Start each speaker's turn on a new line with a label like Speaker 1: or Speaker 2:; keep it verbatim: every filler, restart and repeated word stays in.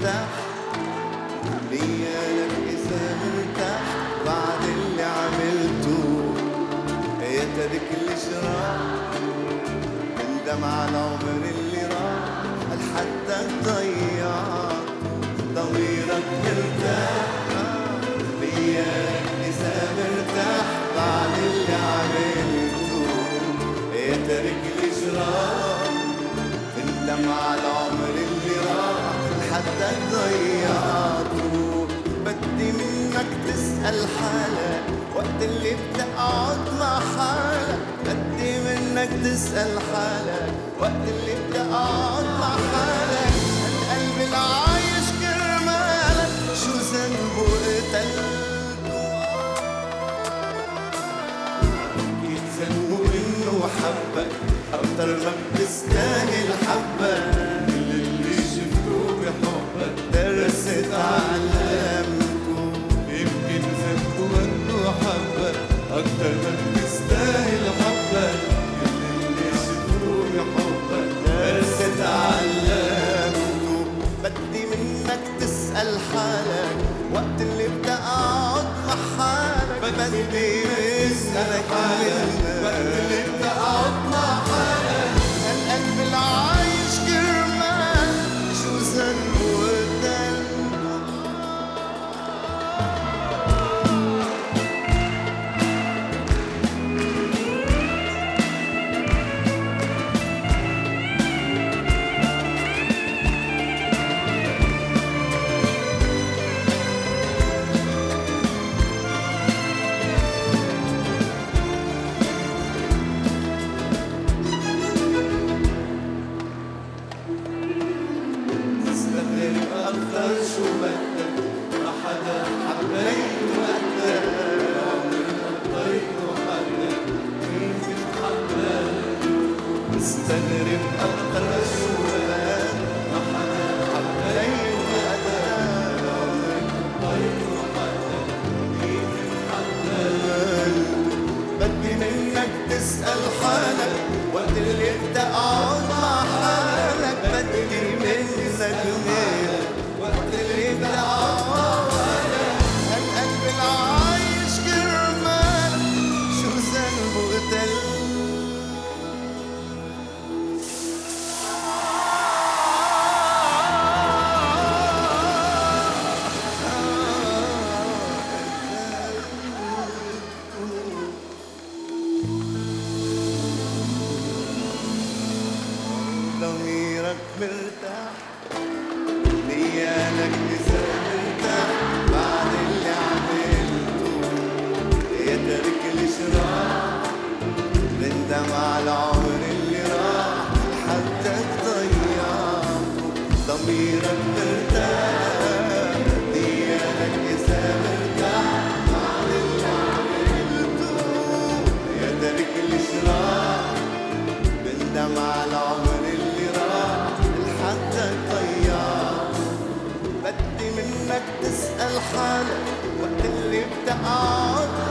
Speaker 1: مرتاح ليالك إذا مرتاح بعد اللي عملته يا ترك الإجراء ندم على العمر اللي راح لحدك ضيعته ضميرك مرتاح ليالك إذا مرتاح بعد اللي عملته يا ترك الإجراء ندم على العمر اللي راح لحدك ضيعته بدي منك تسأل حالك وقت اللي بتقعد مع حالك بدي منك تسأل حالك وقت اللي بتقعد مع حالك القلب العايش كرمالك شو ذنبه قتلته أكيد ذنبه إنه حبك أكتر ما بتستاهل حبك كل اللي شفته بحبك درس تعلمته يمكن ذنبه إنه حبك أكتر ما بتستاهل حبك كل اللي شفته بحبك درس تعلمته بدي منك تسأل حالك وقت اللي بتقعد مع حالك بدي منك وقت اللي بتقعد مع حالك القلب العايش كرمال شو ذنبه قتلته أكتر شو بدك ما حدا حبيته قدك عمري قضيته حدك مين بتحبك مستغرب أكتر شو بدك ما حدا حبيته قدك عمري قضيته حدك مين بتحبك بدي منك تسأل حالك وقت اللي بتقعد مع حالك بدي منك وقت اللي بتقعد القلب العايش كرمال شو ذنبه قتل ضميرك مرتاح ليالك إذا مرتاح بعد اللي عملته يا ترك الإجراء ندم على العمر اللي راح لحدك ضيعته ضميرك مرتاح ليالك إذا مرتاح بعد اللي عملته يا ترك الإجراء ندم على العمر اللي راح لحدك ضيعته بدي منك تسأل حالك وقت اللي بتقعد